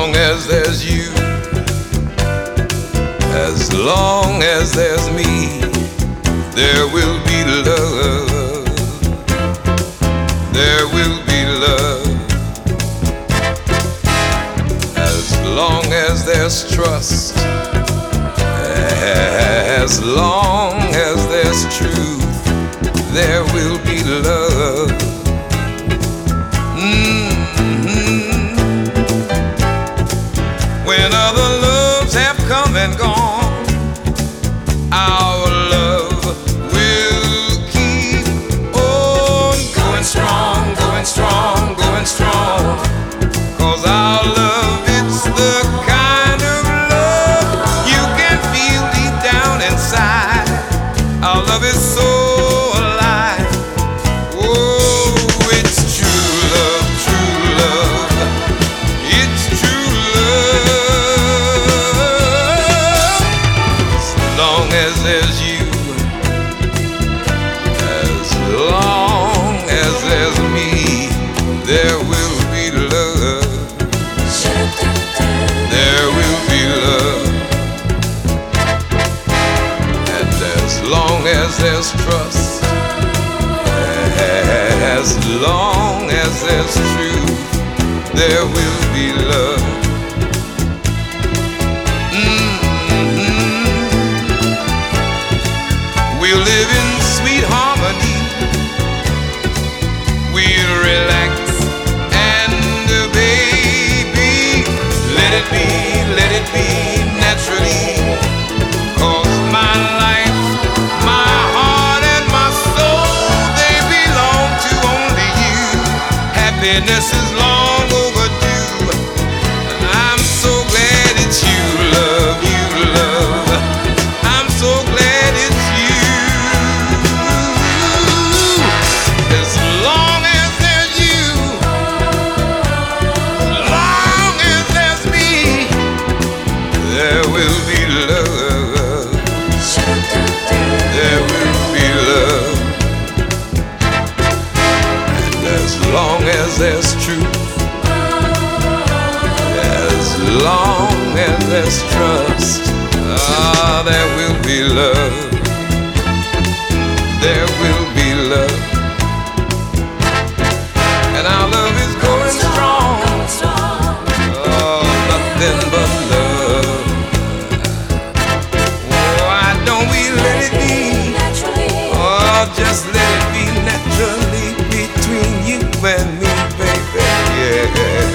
long as there's you, as long as there's me, there will be love. There will be love. As long as there's trust, as long as there's truth, there will be love. When other loves have come and gone, our love will keep on going strong, going strong, going strong. 'Cause our love, it's the kind of love you can feel deep down inside. Our love is so alive. Oh, it's true love, true love. It's true love. As long as there's you, as long as there's me, there will be love. There will be love. And as long as there's trust, as long as there's truth, there will be love. We'll live in sweet harmony. We'll relax and baby, let it be naturally. 'Cause my life, my heart and my soul, they belong to only you. Happiness is long overdue. I'm so glad it's you, love, you love. I'm so glad it's you. As long as there's you, as long as there's me, there will be love. There will be love. And as long as there's truth, as long as there's trust, there will be love. There will be love. And our love is going strong. Oh, nothing but love. Why don't we let it be? Oh, just let it be naturally between you and me, baby. Yeah.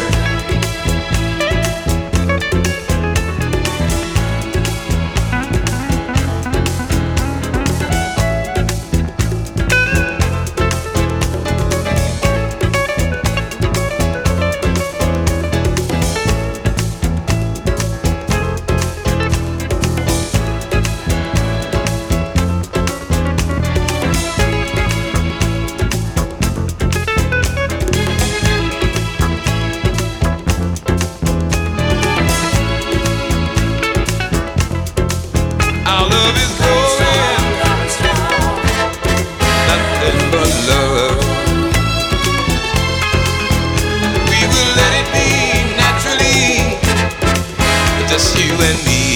Our love is growing, nothing but love. We will let it be naturally, just you and me.